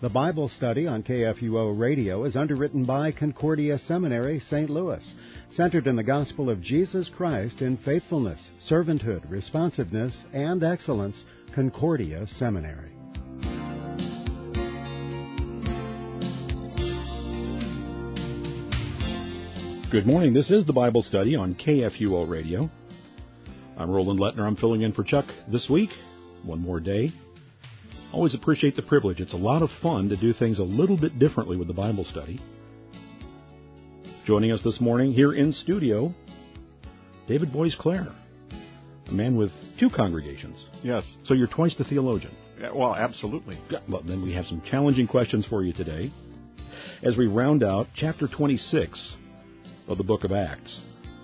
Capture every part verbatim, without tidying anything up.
The Bible study on K F U O Radio is underwritten by Concordia Seminary, Saint Louis, centered in the gospel of Jesus Christ in faithfulness, servanthood, responsiveness, and excellence. Concordia Seminary. Good morning. This is the Bible study on K F U O Radio. I'm Roland Lettner. I'm filling in for Chuck this week. One more day. Always appreciate the privilege. It's a lot of fun to do things a little bit differently with the Bible study. Joining us this morning here in studio, David Boies Clare, a man with two congregations. Yes. So you're twice the theologian. Yeah, well, absolutely. Yeah, well, then we have some challenging questions for you today as we round out chapter twenty-six of the book of Acts.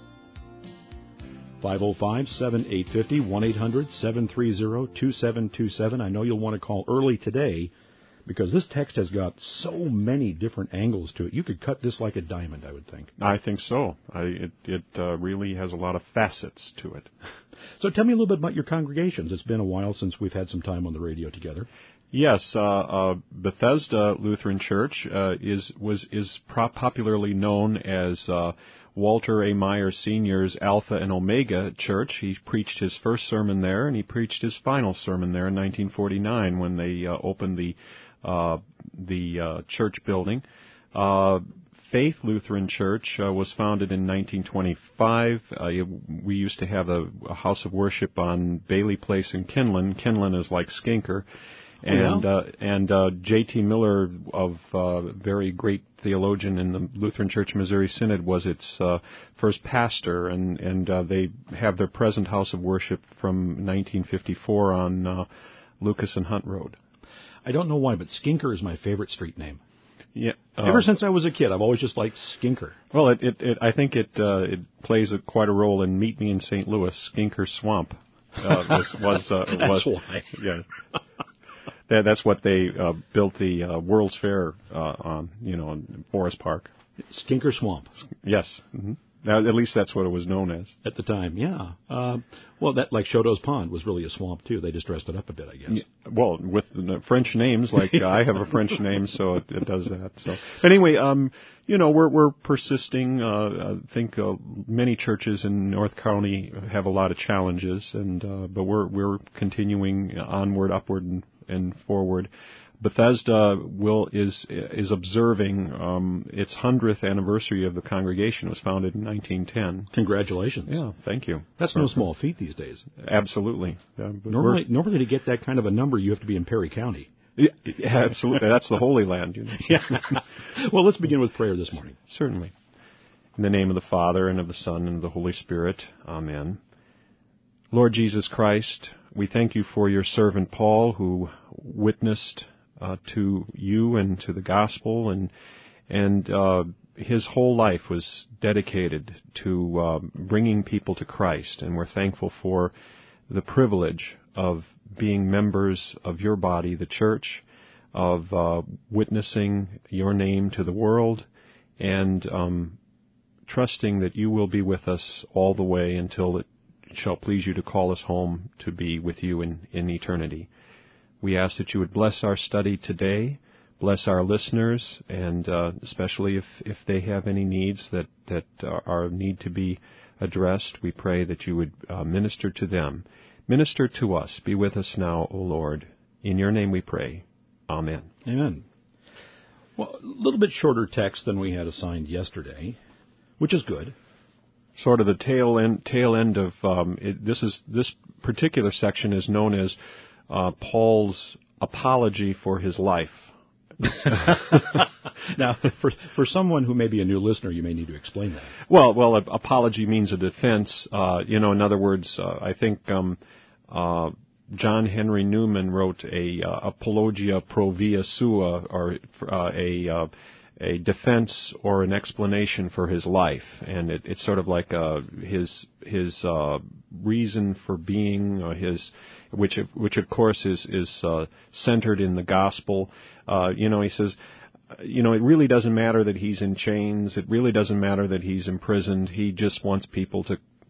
five oh five, seven eight five oh, one eight hundred, seven three zero, two seven two seven. I know you'll want to call early today because this text has got so many different angles to it. You could cut this like a diamond, I would think. I think so. I, it it uh, really has a lot of facets to it. So tell me a little bit about your congregations. It's been a while since we've had some time on the radio together. Yes, uh, uh, Bethesda Lutheran Church uh, is was is pro- popularly known as uh, Walter A. Meyer Senior's Alpha and Omega Church. He preached his first sermon there, and he preached his final sermon there in nineteen forty-nine when they uh, opened the uh, the uh, church building. Uh, Faith Lutheran Church uh, was founded in nineteen twenty-five. Uh, we used to have a, a house of worship on Bailey Place in Kinlan. Kinlan is like Skinker. And yeah. uh, and uh, J T Miller, of uh, very great theologian in the Lutheran Church Missouri Synod, was its uh, first pastor, and and uh, they have their present house of worship from nineteen fifty-four on uh, Lucas and Hunt Road. I don't know why, but Skinker is my favorite street name. Yeah. Uh, Ever since I was a kid, I've always just liked Skinker. Well, it, it, it I think it uh, it plays a, quite a role in Meet Me in Saint Louis. Skinker Swamp uh, was was uh, That's was why. Yeah. That's what they uh, built the uh, World's Fair uh, on, you know, in Forest Park. Skinker Swamp. Yes. Mm-hmm. Now, at least that's what it was known as. At the time, yeah. Uh, well, that like Choteau's Pond was really a swamp, too. They just dressed it up a bit, I guess. Yeah, well, with the French names, like uh, I have a French name, so it, it does that. So anyway, um, you know, we're we're persisting. Uh, I think uh, many churches in North County have a lot of challenges, and uh, but we're we're continuing onward, upward, and, and forward. Bethesda will is is observing um, its hundredth anniversary of the congregation. It was founded in nineteen ten. Congratulations! Yeah, thank you. That's no small feat these days. Absolutely. Uh, normally, normally to get that kind of a number, you have to be in Perry County. Yeah, absolutely. That's the Holy Land. You know? Yeah. Well, let's begin with prayer this morning. Certainly. In the name of the Father, and of the Son, and of the Holy Spirit. Amen. Lord Jesus Christ, we thank you for your servant Paul, who witnessed Uh, to you and to the gospel, and and uh, his whole life was dedicated to uh, bringing people to Christ, and we're thankful for the privilege of being members of your body, the church, of uh, witnessing your name to the world, and um, trusting that you will be with us all the way until it shall please you to call us home to be with you in, in eternity. We ask that you would bless our study today, bless our listeners, and uh, especially if, if they have any needs that, that are, are need to be addressed, we pray that you would uh, minister to them. Minister to us. Be with us now, O Lord. In your name we pray. Amen. Amen. Well, a little bit shorter text than we had assigned yesterday, which is good. Sort of the tail end, tail end of um, it, this is this particular section is known as Uh, Paul's apology for his life. Now, for for someone who may be a new listener, you may need to explain that. Well, well, a, apology means a defense. Uh, you know, in other words, uh, I think um, uh, John Henry Newman wrote a uh, apologia pro via sua, or uh, a uh, a defense or an explanation for his life, and it, it's sort of like uh, his his uh, reason for being, or his which which of course is is uh, centered in the gospel. Uh, you know, he says, you know, it really doesn't matter that he's in chains. It really doesn't matter that he's imprisoned. He just wants people to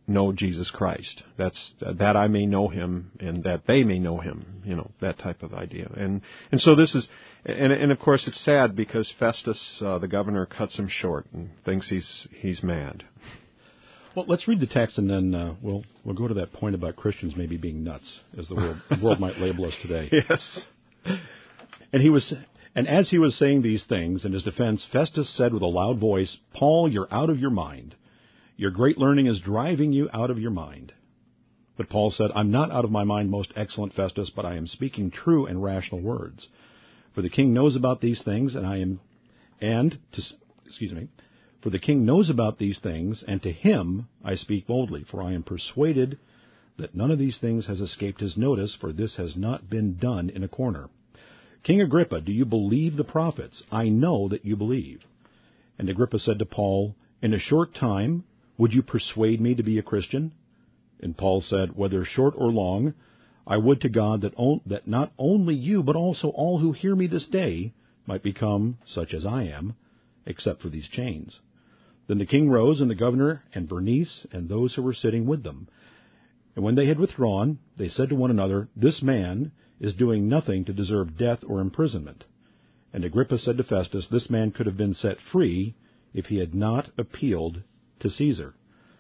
know Jesus Christ. That's that I may know him and that they may know him, you know, that type of idea. And and so this is, and and of course it's sad because Festus, uh, the governor, cuts him short and thinks he's he's mad. Well, let's read the text and then uh, we'll we'll go to that point about Christians maybe being nuts, as the world, world might label us today. Yes. And he was, and as he was saying these things in his defense, Festus said with a loud voice, "Paul, you're out of your mind. Your great learning is driving you out of your mind." But Paul said, "I'm not out of my mind, most excellent Festus, but I am speaking true and rational words. For the king knows about these things, and I am, and to, excuse me." For the king knows about these things, and to him I speak boldly, for I am persuaded that none of these things has escaped his notice, for this has not been done in a corner. King Agrippa, do you believe the prophets? I know that you believe. And Agrippa said to Paul, in a short time, would you persuade me to be a Christian? And Paul said, whether short or long, I would to God that, on, that not only you, but also all who hear me this day might become such as I am, except for these chains. Then the king rose, and the governor, and Bernice, and those who were sitting with them. And when they had withdrawn, they said to one another, this man is doing nothing to deserve death or imprisonment. And Agrippa said to Festus, this man could have been set free if he had not appealed to Caesar.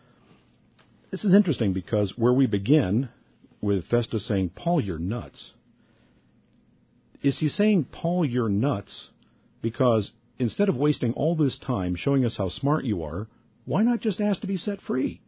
This is interesting because where we begin with Festus saying, Paul, you're nuts. Is he saying, Paul, you're nuts because instead of wasting all this time showing us how smart you are, why not just ask to be set free?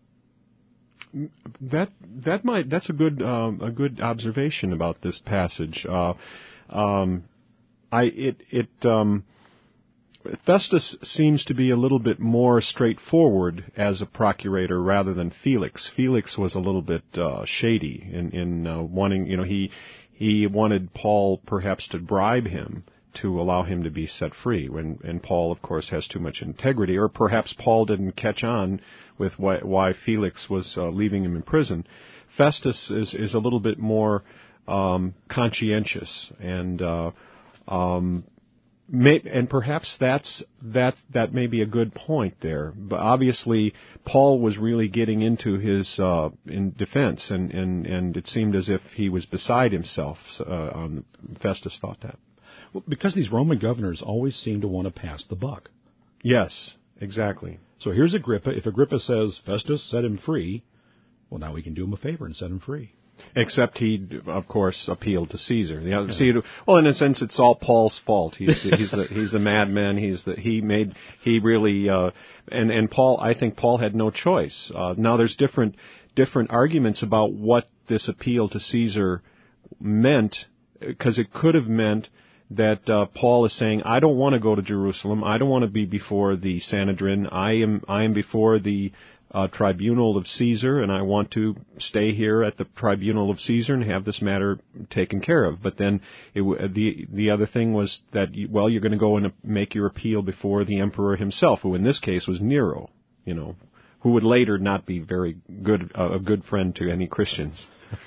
That that might that's a good um, a good observation about this passage. Uh, um, I it it um, Festus seems to be a little bit more straightforward as a procurator rather than Felix. Felix was a little bit uh, shady in in uh, wanting, you know, he he wanted Paul perhaps to bribe him to allow him to be set free. When, and Paul, of course, has too much integrity, or perhaps Paul didn't catch on with why, why Felix was uh, leaving him in prison. Festus is, is a little bit more um, conscientious, and uh, um, may, and perhaps that's that that may be a good point there. But obviously, Paul was really getting into his uh, in defense, and, and, and it seemed as if he was beside himself. Uh, um, Festus thought that. Well, because these Roman governors always seem to want to pass the buck. Yes, exactly. So here's Agrippa. If Agrippa says, Festus, set him free, well, now we can do him a favor and set him free. Except he, of course, appealed to Caesar. The other, yeah. Well, in a sense, it's all Paul's fault. He's the, he's the he's the madman. He's the he made he really uh, and and Paul. I think Paul had no choice. Uh, now there's different different arguments about what this appeal to Caesar meant, because it could have meant that uh, Paul is saying, I don't want to go to Jerusalem. I don't want to be before the Sanhedrin. I am I am before the uh, tribunal of Caesar, and I want to stay here at the tribunal of Caesar and have this matter taken care of. But then it, the the other thing was that, you, well, you're going to go and make your appeal before the emperor himself, who in this case was Nero, you know, who would later not be very good uh, a good friend to any Christians.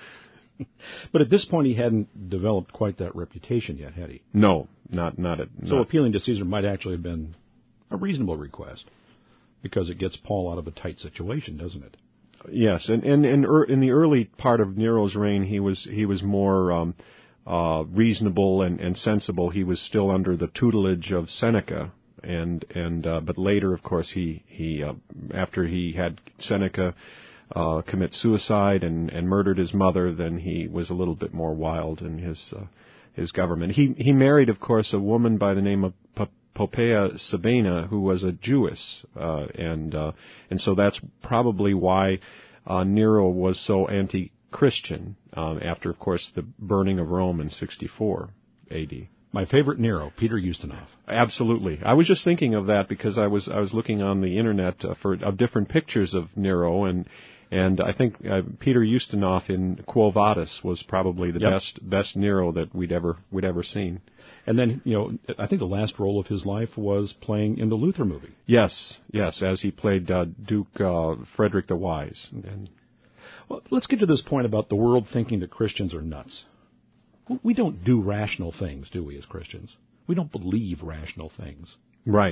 But at this point, he hadn't developed quite that reputation yet, had he? No, not not at. So not. appealing to Caesar might actually have been a reasonable request, because it gets Paul out of a tight situation, doesn't it? Yes, and and, and er, in the early part of Nero's reign, he was he was more um, uh, reasonable and, and sensible. He was still under the tutelage of Seneca, and and uh, but later, of course, he he uh, after he had Seneca Uh, commit suicide and, and murdered his mother, then he was a little bit more wild in his uh, his government. He he married, of course, a woman by the name of P- Poppaea Sabina, who was a Jewess, uh, and uh, and so that's probably why uh, Nero was so anti-Christian uh, after, of course, the burning of Rome in sixty-four A D. My favorite Nero, Peter Ustinov. Absolutely. I was just thinking of that because I was I was looking on the internet uh, for of different pictures of Nero, and and I think uh, Peter Ustinov in Quo Vadis was probably the yep. best best Nero that we'd ever we'd ever seen. And then, you know, I think the last role of his life was playing in the Luther movie. Yes, yes, as he played uh, Duke uh, Frederick the Wise. And well, let's get to this point about the world thinking that Christians are nuts. We don't do rational things, do we, as Christians? We don't believe rational things. Right.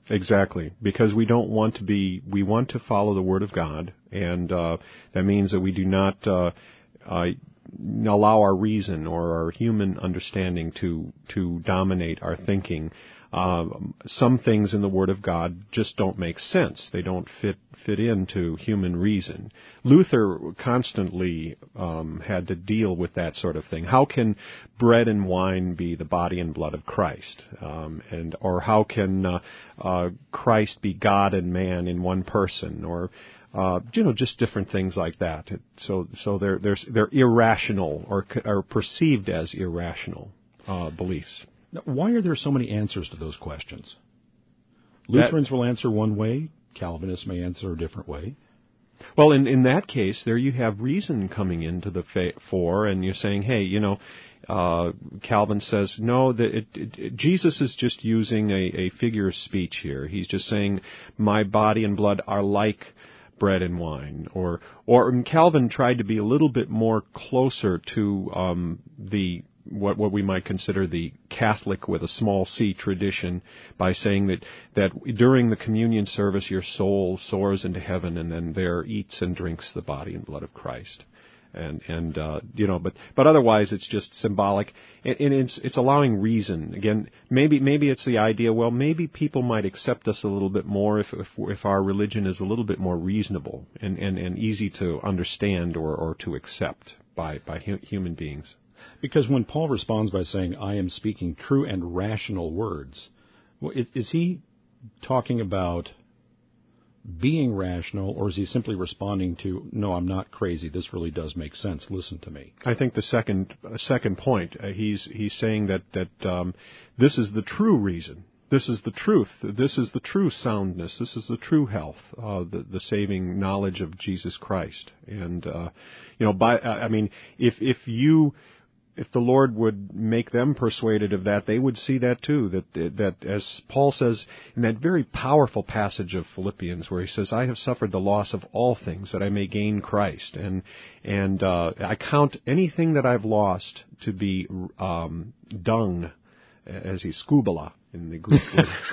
Exactly, because we don't want to be, we want to follow the Word of God, and uh, that means that we do not uh, uh, allow our reason or our human understanding to to dominate our thinking. Uh, some things in the Word of God just don't make sense. They don't fit fit into human reason. Luther constantly um, had to deal with that sort of thing. How can bread and wine be the body and blood of Christ? Um, and or how can uh, uh, Christ be God and man in one person? Or uh, you know, just different things like that. So so they're they're they're irrational or are perceived as irrational uh, beliefs. Now, why are there so many answers to those questions? Lutherans that, will answer one way. Calvinists may answer a different way. Well, in, in that case, there you have reason coming into the fa- fore, and you're saying, hey, you know, uh, Calvin says, no, that it, it, it, Jesus is just using a, a figure of speech here. He's just saying, my body and blood are like bread and wine. Or, or Calvin tried to be a little bit more closer to um, the what what we might consider the Catholic with a small c tradition by saying that, that during the communion service your soul soars into heaven and then there eats and drinks the body and blood of Christ. And, and uh, you know, but, but otherwise it's just symbolic, and, and it's, it's allowing reason. Again, maybe, maybe it's the idea, well, maybe people might accept us a little bit more if, if, if our religion is a little bit more reasonable and, and, and easy to understand or, or to accept by, by hu- human beings. Because when Paul responds by saying, I am speaking true and rational words, is he talking about being rational, or is he simply responding to, no, I'm not crazy, this really does make sense, listen to me? I think the second uh, second point, uh, he's he's saying that, that um, this is the true reason. This is the truth. This is the true soundness. This is the true health, uh, the, the saving knowledge of Jesus Christ. And, uh, you know, by I mean, if if you... If the Lord would make them persuaded of that, they would see that too. That that as Paul says in that very powerful passage of Philippians, where he says, "I have suffered the loss of all things that I may gain Christ, and and uh, I count anything that I've lost to be um, dung, as he scubala in the Greek."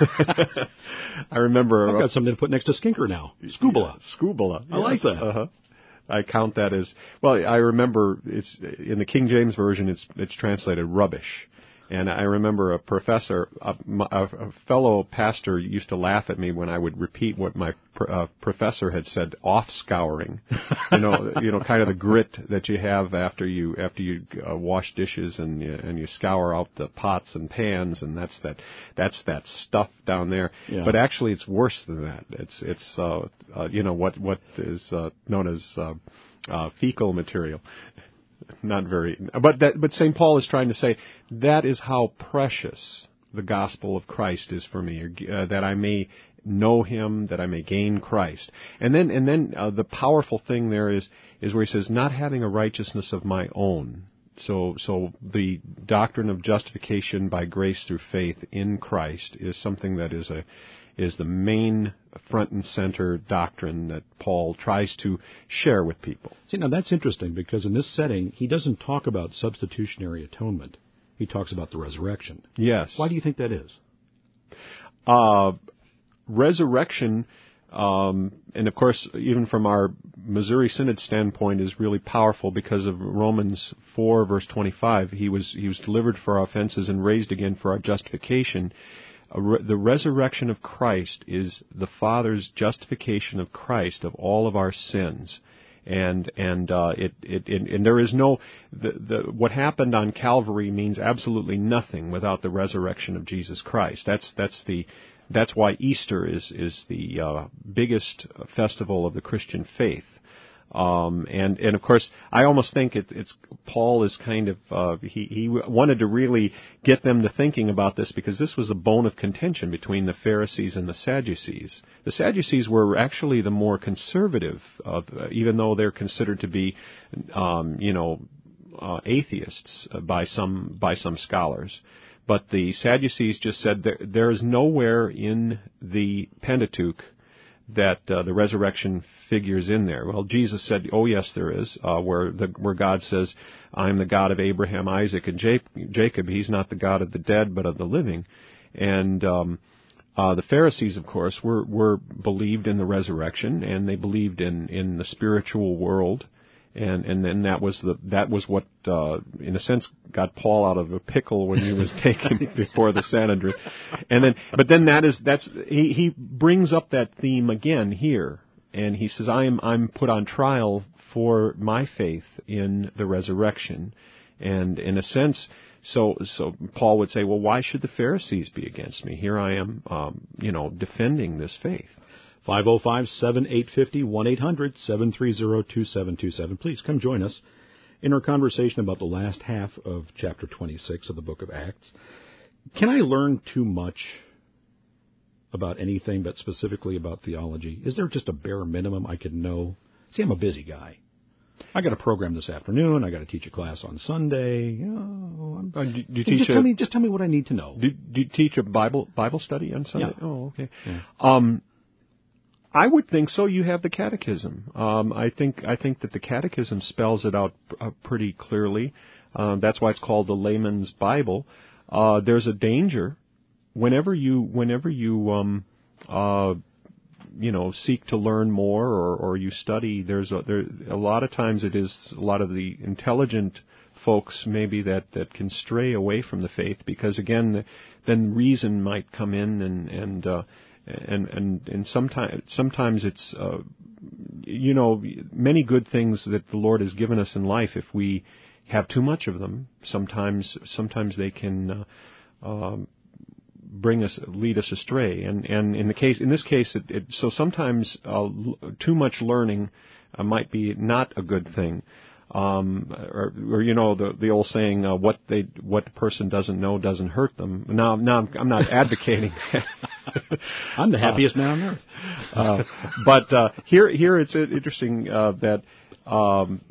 I remember I've got something to put next to skinker now. Scubala, yeah, scubala. I yes. like that. Uh-huh. I count that as, well, I remember it's, in the King James Version, it's, it's translated rubbish. And I remember a professor, a, a fellow pastor used to laugh at me when I would repeat what my uh, professor had said, off-scouring. You know, you know, kind of the grit that you have after you, after you uh, wash dishes and you, and you scour out the pots and pans, and that's that, that's that stuff down there. Yeah. But actually it's worse than that. It's, it's, uh, uh you know, what, what is, uh, known as, uh, uh, fecal material. Not very, but that, but Saint Paul is trying to say that is how precious the gospel of Christ is for me, uh, that I may know Him, that I may gain Christ. And then, and then uh, the powerful thing there is, is where he says, not having a righteousness of my own. So, so the doctrine of justification by grace through faith in Christ is something that is a, is the main front and center doctrine that Paul tries to share with people. See, now that's interesting, because in this setting, he doesn't talk about substitutionary atonement. He talks about the resurrection. Yes. Why do you think that is? Uh, resurrection, um, and of course, even from our Missouri Synod standpoint, is really powerful because of Romans four, verse twenty-five. He was, he was delivered for our offenses and raised again for our justification. The resurrection of Christ is the Father's justification of Christ of all of our sins, and and uh, it, it, it and there is no the, the what happened on Calvary means absolutely nothing without the resurrection of Jesus Christ. That's that's the that's why Easter is is the uh, biggest festival of the Christian faith. Um, and, and of course, I almost think it, it's, Paul is kind of, uh, he, he wanted to really get them to thinking about this, because this was a bone of contention between the Pharisees and the Sadducees. The Sadducees were actually the more conservative of, uh, even though they're considered to be, um, you know, uh, atheists by some, by some scholars. But the Sadducees just said there, there is nowhere in the Pentateuch that uh, the resurrection figures in there. Well, Jesus said, oh yes, there is, uh, where the where God says, I'm the God of Abraham, Isaac, and Jacob. He's not the God of the dead, but of the living. And um, Uh, the Pharisees, of course, were, were believed in the resurrection, and they believed in, in the spiritual world, and and then that was the that was what, uh, in a sense, got Paul out of a pickle when he was taken before the Sanhedrin. And then, but then that is that's he he brings up that theme again here, and he says, "I am I'm put on trial for my faith in the resurrection," and in a sense. So, so Paul would say, well, why should the Pharisees be against me? Here I am, um, you know, defending this faith. five oh five, seven eight five oh, one eight hundred, seven three zero, two seven two seven. Please come join us in our conversation about the last half of chapter twenty-six of the book of Acts. Can I learn too much about anything, but specifically about theology? Is there just a bare minimum I could know? See, I'm a busy guy. I got a program this afternoon. I got to teach a class on Sunday. You know, I'm, uh, do, do you teach just a, tell me, just tell me what I need to know. Do, do you teach a Bible Bible study on Sunday? Yeah. Oh, okay. Yeah. Um, I would think so. You have the Catechism. Um, I think I think that the Catechism spells it out uh, pretty clearly. Uh, that's why it's called the layman's Bible. Uh, there's a danger whenever you whenever you um, uh, you know, seek to learn more or, or you study, there's a, there, a lot of times it is a lot of the intelligent folks maybe that, that can stray away from the faith because, again, the, then reason might come in and, and, uh, and, and, and sometimes, sometimes it's, uh, you know, many good things that the Lord has given us in life, if we have too much of them, sometimes, sometimes they can, uh, um, bring us, lead us astray, and and in the case, in this case, it, it, so sometimes uh, too much learning uh, might be not a good thing, um, or, or you know the the old saying, uh, what they what the person doesn't know doesn't hurt them. Now, now I'm, I'm not advocating. I'm the happiest uh, man on earth. uh, but uh, here here it's interesting uh, that. Um,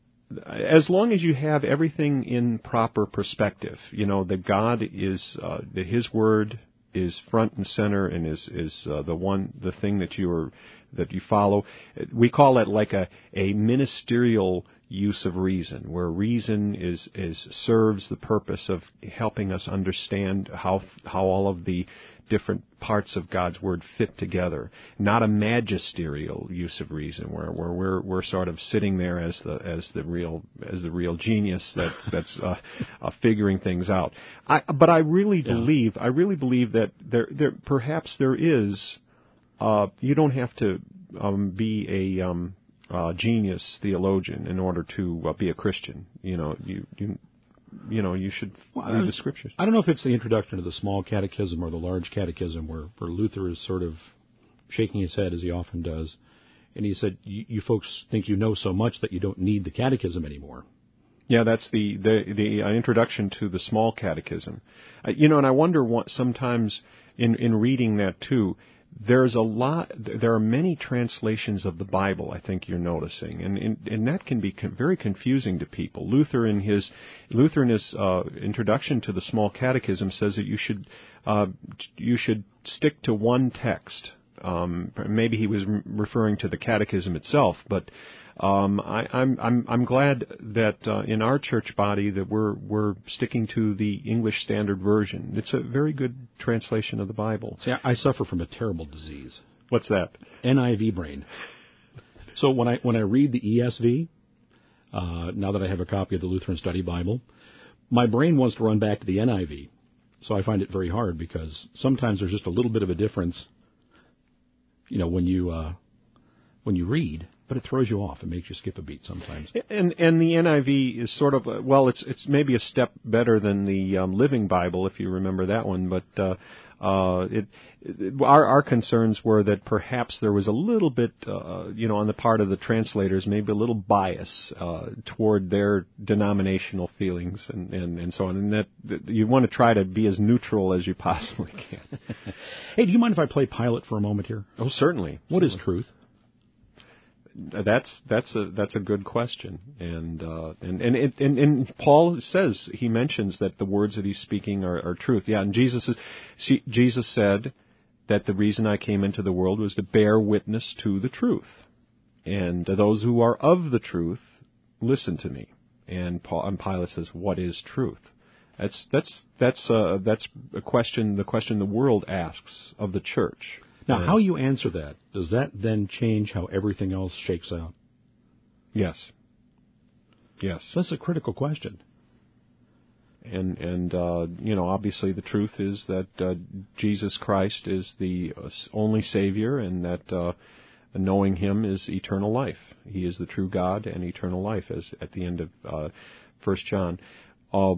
As long as you have everything in proper perspective, you know, that God is, uh, that His Word is front and center and is, is, uh, the one, the thing that you are, that you follow. We call it like a, a ministerial use of reason, where reason is, is, serves the purpose of helping us understand how, how all of the different parts of God's Word fit together. Not a magisterial use of reason, where, where we're we're sort of sitting there as the as the real as the real genius that's that's uh, uh, figuring things out. I, but I really yeah. believe I really believe that there there perhaps there is. Uh, you don't have to um, be a um, uh, genius theologian in order to uh, be a Christian. You know you you. You know, you should well, read the Scriptures. I don't know if it's the introduction to the small catechism or the large catechism where, where Luther is sort of shaking his head, as he often does. And he said, you folks think you know so much that you don't need the catechism anymore. Yeah, that's the, the, the uh, introduction to the small catechism. Uh, you know, and I wonder what sometimes in, in reading that, too, there's a lot, there are many translations of the Bible, I think you're noticing, and, and, and that can be con- very confusing to people. Luther in his, Luther in his uh, introduction to the Small Catechism says that you should, uh, you should stick to one text. Um, maybe he was re- referring to the Catechism itself, but um, I, I'm, I'm, I'm glad that uh, in our church body that we're, we're sticking to the English Standard Version. It's a very good translation of the Bible. See, I suffer from a terrible disease. What's that? N I V brain. So when I when I read the E S V, uh, now that I have a copy of the Lutheran Study Bible, my brain wants to run back to the N I V. So I find it very hard because sometimes there's just a little bit of a difference, you know, when you uh, when you read. But it throws you off. It makes you skip a beat sometimes. And and the N I V is sort of a, well, it's it's maybe a step better than the um, Living Bible, if you remember that one. But uh, uh, it, it our our concerns were that perhaps there was a little bit, uh, you know, on the part of the translators, maybe a little bias uh, toward their denominational feelings and, and, and so on. And that, that you want to try to be as neutral as you possibly can. Hey, do you mind if I play Pilate for a moment here? Oh, certainly. What is truth? That's that's a that's a good question, and uh, and and, it, and and Paul says, he mentions that the words that he's speaking are, are truth. Yeah, and Jesus is, see, Jesus said that the reason I came into the world was to bear witness to the truth, and those who are of the truth listen to me. And Paul and Pilate says, what is truth? That's that's that's uh, that's a question. The question the world asks of the church. Now, uh, how you answer that, does that then change how everything else shakes out? Yes. Yes. So that's a critical question. And and uh, you know, obviously, the truth is that uh, Jesus Christ is the only Savior, and that uh, knowing Him is eternal life. He is the true God and eternal life, as at the end of uh, First John. Uh,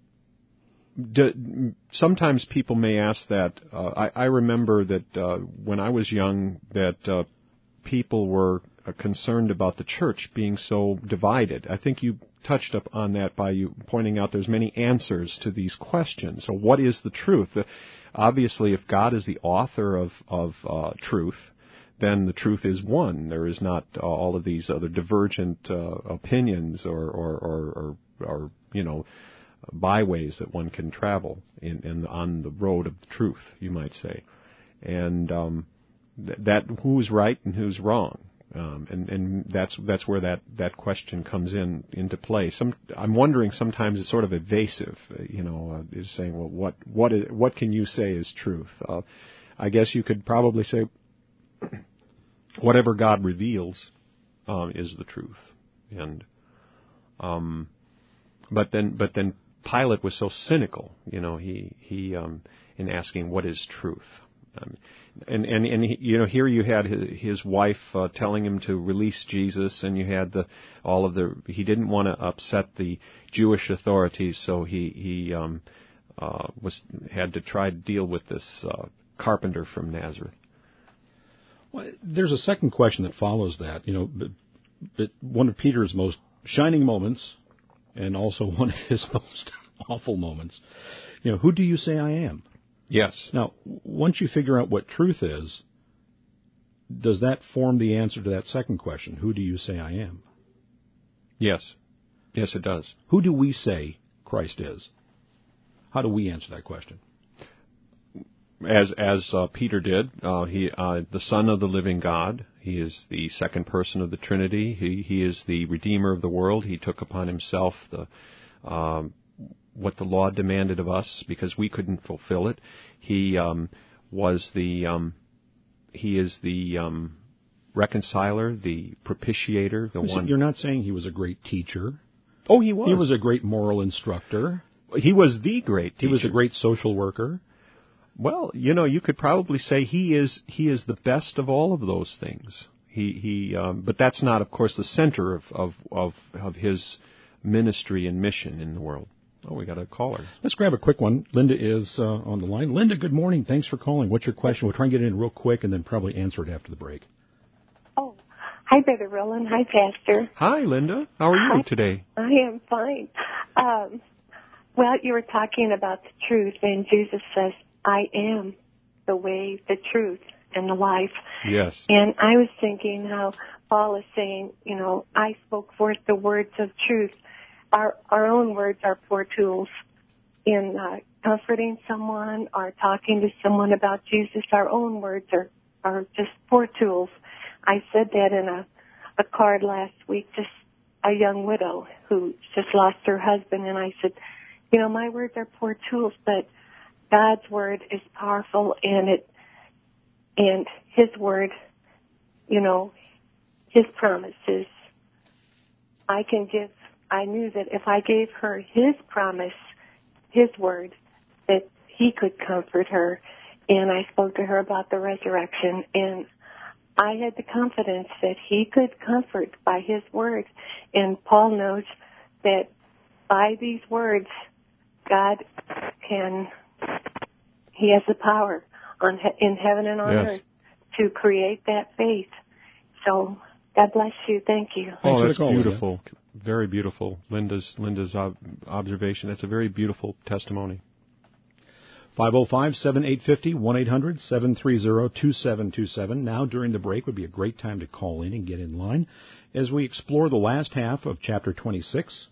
do, sometimes people may ask that. Uh, I, I remember that uh, when I was young, that uh, people were uh, concerned about the church being so divided. I think you touched up on that by you pointing out there's many answers to these questions. So what is the truth? Uh, obviously, if God is the author of, of uh, truth, then the truth is one. There is not uh, all of these other divergent uh, opinions or, or, or, or, or, you know, byways that one can travel in, in on the road of the truth, you might say. And um, th- that who's right and who's wrong. Um, and, and that's that's where that, that question comes in into play. Some I'm wondering sometimes it's sort of evasive, you know, uh, is saying, well, what what is, what can you say is truth? Uh, I guess you could probably say whatever God reveals um, is the truth. And um, but then but then Pilate was so cynical, you know, he he um, in asking what is truth. Um, and and and he, you know, here you had his, his wife uh, telling him to release Jesus, and you had the all of the. He didn't want to upset the Jewish authorities, so he he um, uh, was had to try to deal with this uh, carpenter from Nazareth. Well, there's a second question that follows that. You know, but, but one of Peter's most shining moments, and also one of his most awful moments. You know, who do you say I am? Yes. Now, once you figure out what truth is, does that form the answer to that second question? Who do you say I am? Yes. Yes, it does. Who do we say Christ is? How do we answer that question? As as uh, Peter did, uh, he uh, the Son of the living God. He is the second person of the Trinity. He he is the Redeemer of the world. He took upon himself the um, what the law demanded of us because we couldn't fulfill it. He um, was the um, he is the um, reconciler, the propitiator, the Listen, one. You're not saying he was a great teacher. Oh, he was. He was a great moral instructor. He was the great teacher. He was a great social worker. Well, you know, you could probably say he is he is the best of all of those things. He he, um, but that's not, of course, the center of of of, of his ministry and mission in the world. Oh, we got a caller. Let's grab a quick one. Linda is uh, on the line. Linda, good morning. Thanks for calling. What's your question? We'll try and get it in real quick and then probably answer it after the break. Oh, hi, Brother Roland. Hi, Pastor. Hi, Linda. How are you Hi. today? I am fine. Um, well, you were talking about the truth, and Jesus says, I am the way, the truth, and the life. Yes. And I was thinking how Paul is saying, you know, I spoke forth the words of truth. Our our own words are poor tools in uh, comforting someone or talking to someone about Jesus. Our own words are, are just poor tools. I said that in a, a card last week, just a young widow who just lost her husband, and I said, you know, my words are poor tools, but God's word is powerful, and it and His word, you know, His promises. I can give. I knew that if I gave her His promise, His word, that He could comfort her. And I spoke to her about the resurrection, and I had the confidence that He could comfort by His word. And Paul knows that by these words, God can. He has the power on in heaven and on Yes. earth to create that faith. So God bless you. Thank you. Oh, for that's the call, beautiful. Very beautiful. Linda's Linda's ob- observation. That's a very beautiful testimony. five oh five, seven eight five oh, one eight hundred, seven three zero, two seven two seven. Now, during the break, would be a great time to call in and get in line as we explore the last half of chapter twenty-six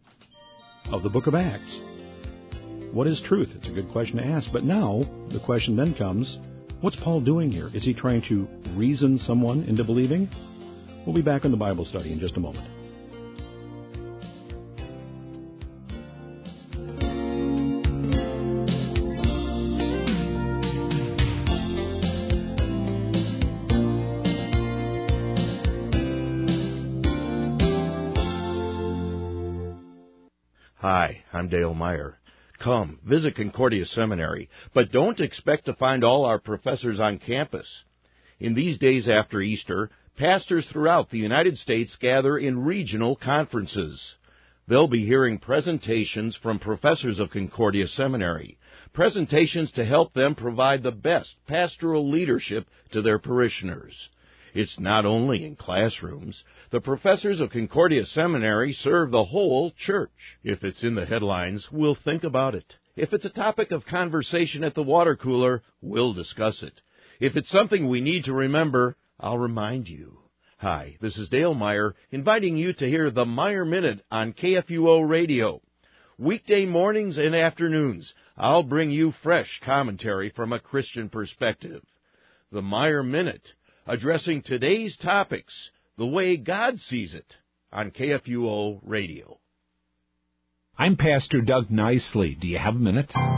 of the book of Acts. What is truth? It's a good question to ask. But now, the question then comes, what's Paul doing here? Is he trying to reason someone into believing? We'll be back in the Bible study in just a moment. Hi, I'm Dale Meyer. Come, visit Concordia Seminary, but don't expect to find all our professors on campus. In these days after Easter, pastors throughout the United States gather in regional conferences. They'll be hearing presentations from professors of Concordia Seminary, presentations to help them provide the best pastoral leadership to their parishioners. It's not only in classrooms. The professors of Concordia Seminary serve the whole church. If it's in the headlines, we'll think about it. If it's a topic of conversation at the water cooler, we'll discuss it. If it's something we need to remember, I'll remind you. Hi, this is Dale Meyer, inviting you to hear the Meyer Minute on K F U O Radio. Weekday mornings and afternoons, I'll bring you fresh commentary from a Christian perspective. The Meyer Minute, addressing today's topics the way God sees it, on K F U O Radio. I'm Pastor Doug Nicely. Do you have a minute? I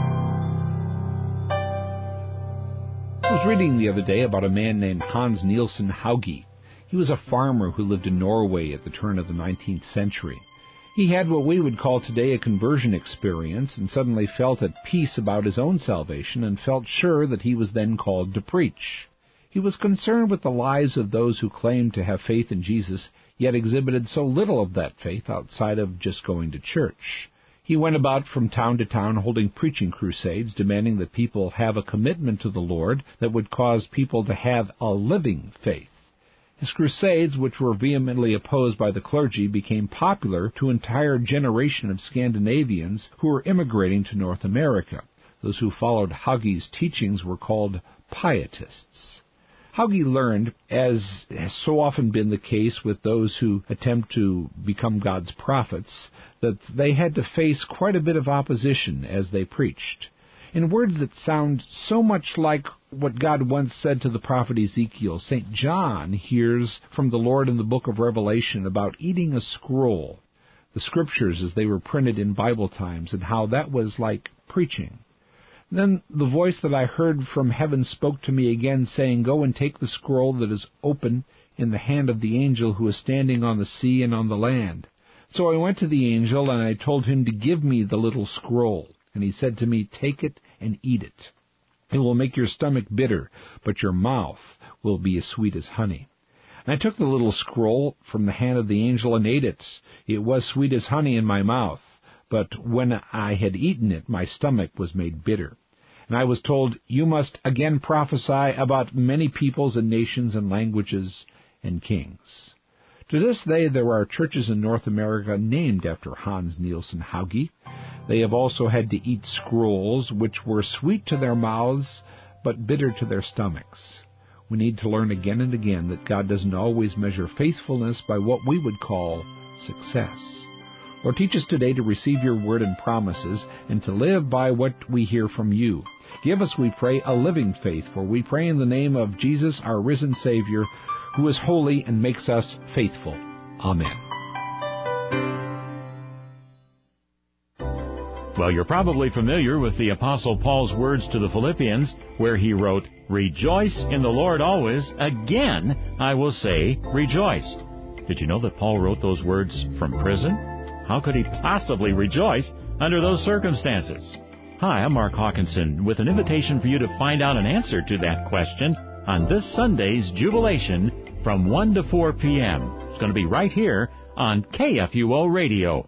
was reading the other day about a man named Hans Nielsen Hauge. He was a farmer who lived in Norway at the turn of the nineteenth century. He had what we would call today a conversion experience and suddenly felt at peace about his own salvation and felt sure that he was then called to preach. He was concerned with the lives of those who claimed to have faith in Jesus, yet exhibited so little of that faith outside of just going to church. He went about from town to town holding preaching crusades, demanding that people have a commitment to the Lord that would cause people to have a living faith. His crusades, which were vehemently opposed by the clergy, became popular to an entire generation of Scandinavians who were immigrating to North America. Those who followed Hauge's teachings were called pietists. Hauge learned, as has so often been the case with those who attempt to become God's prophets, that they had to face quite a bit of opposition as they preached. In words that sound so much like what God once said to the prophet Ezekiel, Saint John hears from the Lord in the book of Revelation about eating a scroll, the scriptures as they were printed in Bible times, and how that was like preaching. Then the voice that I heard from heaven spoke to me again, saying, Go and take the scroll that is open in the hand of the angel who is standing on the sea and on the land. So I went to the angel, and I told him to give me the little scroll. And he said to me, Take it and eat it. It will make your stomach bitter, but your mouth will be as sweet as honey. And I took the little scroll from the hand of the angel and ate it. It was sweet as honey in my mouth, but when I had eaten it, my stomach was made bitter. And I was told, You must again prophesy about many peoples and nations and languages and kings. To this day, there are churches in North America named after Hans Nielsen Hauge. They have also had to eat scrolls which were sweet to their mouths, but bitter to their stomachs. We need to learn again and again that God doesn't always measure faithfulness by what we would call success. Lord, teach us today to receive your word and promises and to live by what we hear from you. Give us, we pray, a living faith, for we pray in the name of Jesus, our risen Savior, who is holy and makes us faithful. Amen. Well, you're probably familiar with the Apostle Paul's words to the Philippians, where he wrote, Rejoice in the Lord always. Again, I will say, rejoice. Did you know that Paul wrote those words from prison? How could he possibly rejoice under those circumstances? Hi, I'm Mark Hawkinson with an invitation for you to find out an answer to that question on this Sunday's Jubilation from one to four p.m. It's going to be right here on K F U O Radio.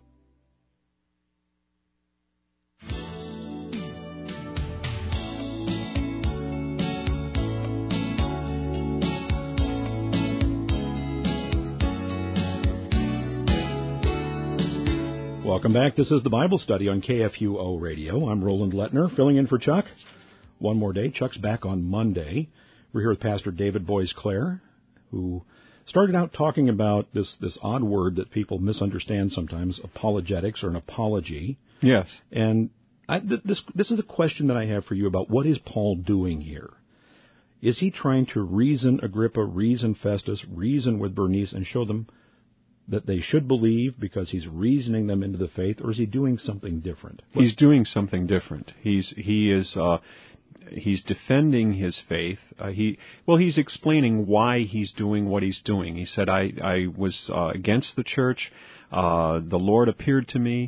Welcome back. This is the Bible Study on K F U O Radio. I'm Roland Lettner, filling in for Chuck. One more day. Chuck's back on Monday. We're here with Pastor David Boies-Clare, who started out talking about this, this odd word that people misunderstand sometimes, apologetics or an apology. Yes. And I, th- this this is a question that I have for you about what is Paul doing here? Is he trying to reason Agrippa, reason Festus, reason with Bernice, and show them that they should believe because he's reasoning them into the faith, or is he doing something different? He's What's... doing something different. He's he is uh, he's defending his faith. Uh, he well, he's explaining why he's doing what he's doing. He said, "I I was uh, against the church. Uh, the Lord appeared to me.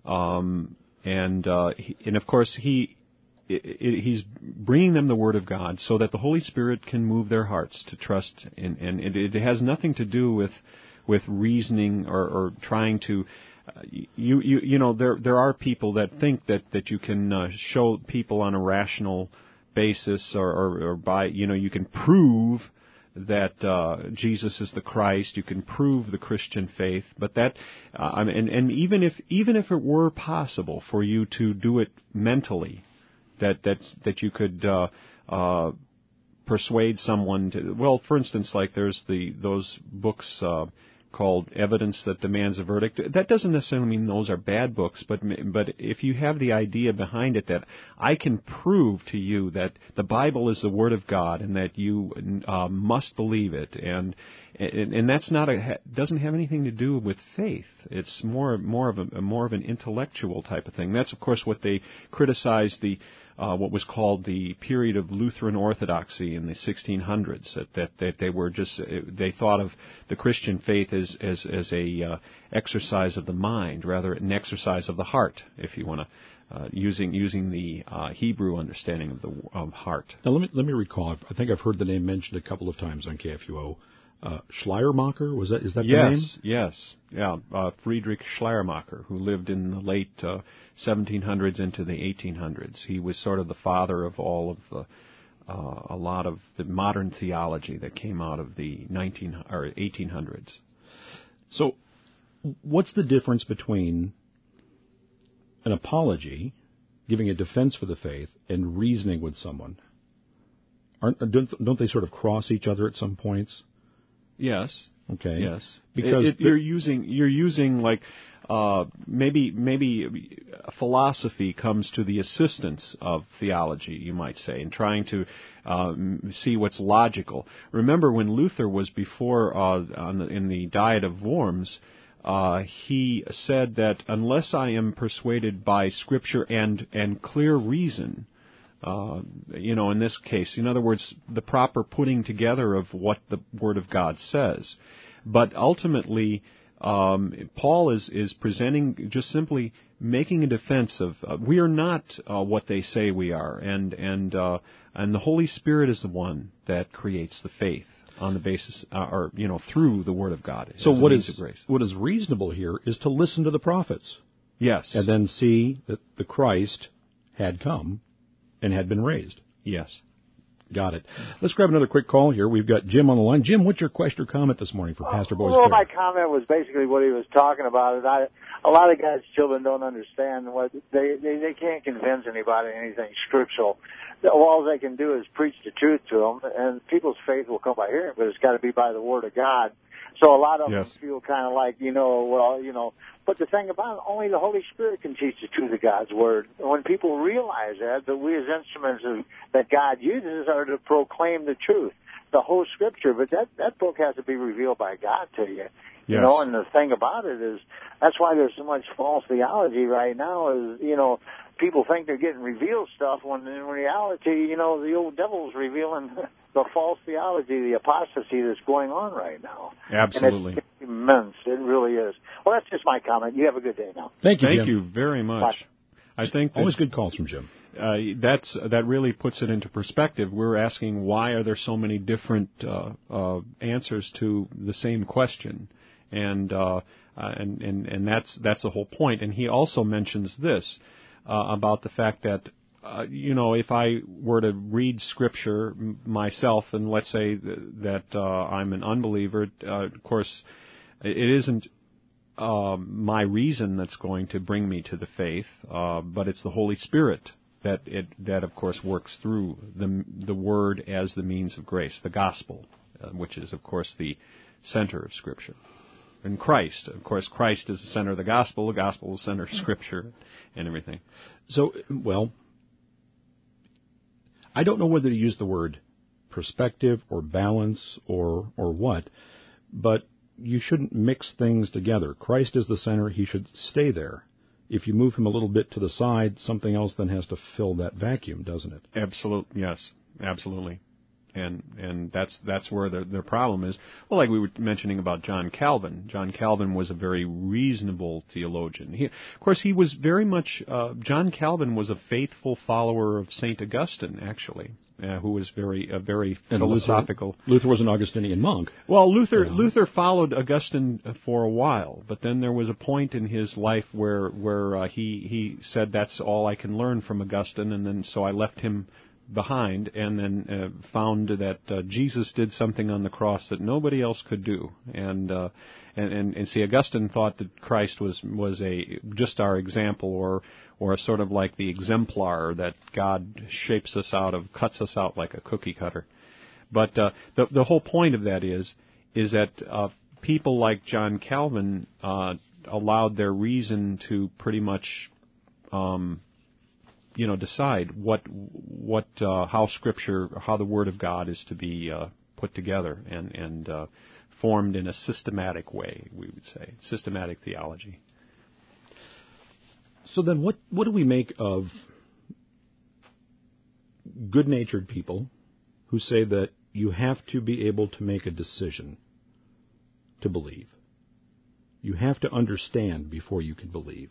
Um, and uh, he, and of course he it, it, he's bringing them the Word of God so that the Holy Spirit can move their hearts to trust. In, and it, it has nothing to do with with reasoning or, or trying to. Uh, you you you know there there are people that think that that you can uh, show people on a rational basis or, or, or by you know you can prove that uh, Jesus is the Christ. You can prove the Christian faith, but that uh, and and even if even if it were possible for you to do it mentally, that that that you could uh, uh, persuade someone to. Well, for instance, like there's the those books. Uh, called Evidence That Demands a Verdict. That doesn't necessarily mean those are bad books, but but if you have the idea behind it that I can prove to you that the Bible is the Word of God and that you uh, must believe it, and, and and that's not a doesn't have anything to do with faith. It's more more of a more of an intellectual type of thing. That's of course what they criticize the. Uh, what was called the period of Lutheran orthodoxy in the sixteen hundreds. That, that that they were just they thought of the Christian faith as as as a uh, exercise of the mind, rather an exercise of the heart, if you want to, uh, using using the uh, Hebrew understanding of the of heart. Now let me let me recall. I think I've heard the name mentioned a couple of times on K F U O. Uh, Schleiermacher, was that is that yes, the name? Yes, yeah, uh, Friedrich Schleiermacher, who lived in the late uh, seventeen hundreds into the eighteen hundreds. He was sort of the father of all of the uh, a lot of the modern theology that came out of the nineteen or eighteen hundreds. So, what's the difference between an apology, giving a defense for the faith, and reasoning with someone? Aren't don't, don't they sort of cross each other at some points? Yes. Okay. Yes. Because it, it, you're using you're using like uh, maybe maybe philosophy comes to the assistance of theology, you might say, in trying to uh, see what's logical. Remember when Luther was before uh, on the, in the Diet of Worms, uh, he said that unless I am persuaded by Scripture and and clear reason. Uh, you know, in this case, in other words, the proper putting together of what the Word of God says. But ultimately, um, Paul is, is presenting, just simply making a defense of, uh, we are not uh, what they say we are, and and uh, and the Holy Spirit is the one that creates the faith on the basis, uh, or you know, through the Word of God. So what is what is reasonable here is to listen to the prophets. Yes, and then see that the Christ had come and had been raised. Yes. Got it. Let's grab another quick call here. We've got Jim on the line. Jim, what's your question or comment this morning for Pastor Boyce? Well, my comment was basically what he was talking about. I, a lot of God's children don't understand what they, they they can't convince anybody anything scriptural. All they can do is preach the truth to them, and people's faith will come by hearing, but it's got to be by the Word of God. So a lot of yes. them feel kind of like, you know, well, you know, but the thing about it, only the Holy Spirit can teach the truth of God's Word. When people realize that, that we as instruments of, that God uses are to proclaim the truth, the whole Scripture, but that, that book has to be revealed by God to you. You yes. know, and the thing about it is, that's why there's so much false theology right now is, you know, people think they're getting revealed stuff when in reality, you know, the old devil's revealing the false theology, the apostasy that's going on right now. Absolutely. And it's immense. It really is. Well, that's just my comment. You have a good day now. Thank you, Thank Jim. you very much. Bye. I think that, always good calls from Jim. Uh, that's that really puts it into perspective. We're asking why are there so many different uh, uh, answers to the same question, and uh, uh, and and and that's that's the whole point. And he also mentions this uh, about the fact that uh, you know if I were to read Scripture m- myself, and let's say th- that uh, I'm an unbeliever, uh, of course, it isn't. Uh, my reason that's going to bring me to the faith, uh, but it's the Holy Spirit that it that of course works through the the Word as the means of grace, the gospel, uh, which is of course the center of Scripture, and Christ, of course, Christ is the center of the gospel. The gospel is the center of Scripture, and everything. So, well, I don't know whether to use the word perspective or balance or or what, but you shouldn't mix things together. Christ is the center. He should stay there. If you move him a little bit to the side, something else then has to fill that vacuum, doesn't it? Absolutely. Yes. Absolutely. And and that's that's where the the problem is. Well, like we were mentioning about John Calvin. John Calvin was a very reasonable theologian. He, of course, he was very much. Uh, John Calvin was a faithful follower of Saint Augustine, actually, uh, who was very a very and philosophical. Luther, Luther was an Augustinian monk. Well, Luther yeah. Luther followed Augustine for a while, but then there was a point in his life where where uh, he he said, that's all I can learn from Augustine, and then so I left him behind, and then uh, found that uh, Jesus did something on the cross that nobody else could do, and uh, and, and and see, Augustine thought that Christ was was a just our example, or or sort of like the exemplar that God shapes us out of, cuts us out like a cookie cutter. But uh, the the whole point of that is is that uh, people like John Calvin uh, allowed their reason to pretty much Um, you know, decide what, what, uh, how Scripture, how the Word of God is to be uh, put together and and uh, formed in a systematic way. We would say systematic theology. So then, what what do we make of good-natured people who say that you have to be able to make a decision to believe? You have to understand before you can believe.